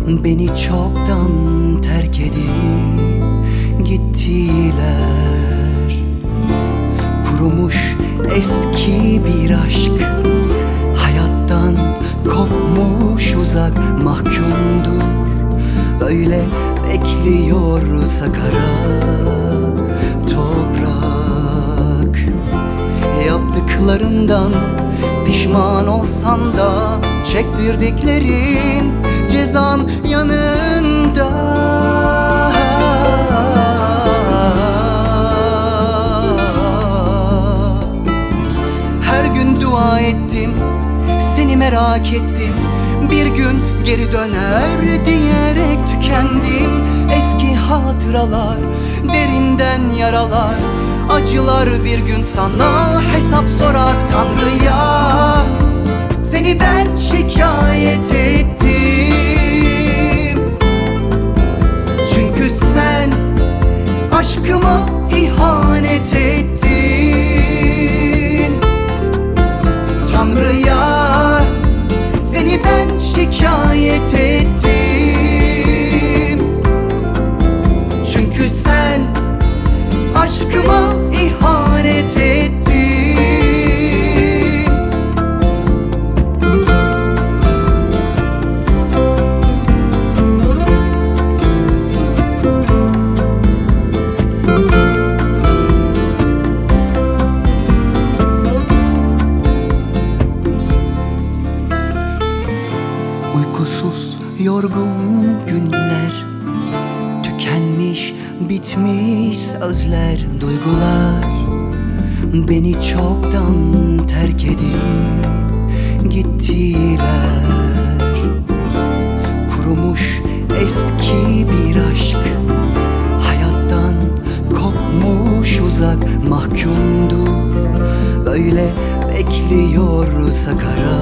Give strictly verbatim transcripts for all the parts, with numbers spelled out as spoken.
Beni çoktan terk edip gittiler. Kurumuş eski bir aşk, hayattan kopmuş uzak mahkumdur. Öyle bekliyorsa kara toprak. Yaptıklarından pişman olsan da çektirdiklerin cezan yanında. Her gün dua ettim, seni merak ettim. Bir gün geri döner diyerek tükendim. Eski hatıralar, derinden yaralar, acılar bir gün sana hesap sorar Tanrı'ya. Seni ben şikayet ettim, çünkü sen aşkıma ihanet ettin. Tanrı'ya seni ben şikayet ettim, çünkü sen aşkıma ihanet ettin. Uykusuz, yorgun günler, tükenmiş, bitmiş sözler, duygular beni çoktan terk edip gittiler. Kurumuş eski bir aşk, hayattan kopmuş uzak mahkumdur. Böyle bekliyorsa kara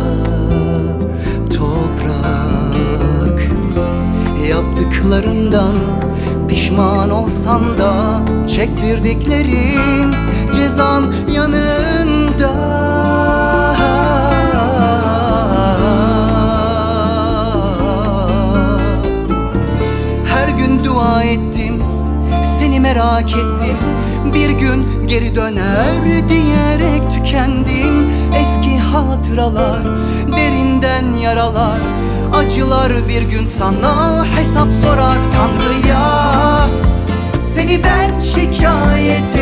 toprak. Yaptıklarından pişman olsan da çektirdiklerin cezan yanında. Her gün dua ettim, seni merak ettim. Bir gün geri döner diyerek tükendim. Eski hatıralar, derinden yaralar, acılar bir gün sana hesap sorar Tanrı'ya. Seni ben şikayet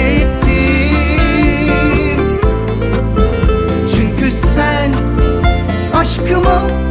ettim, çünkü sen aşkıma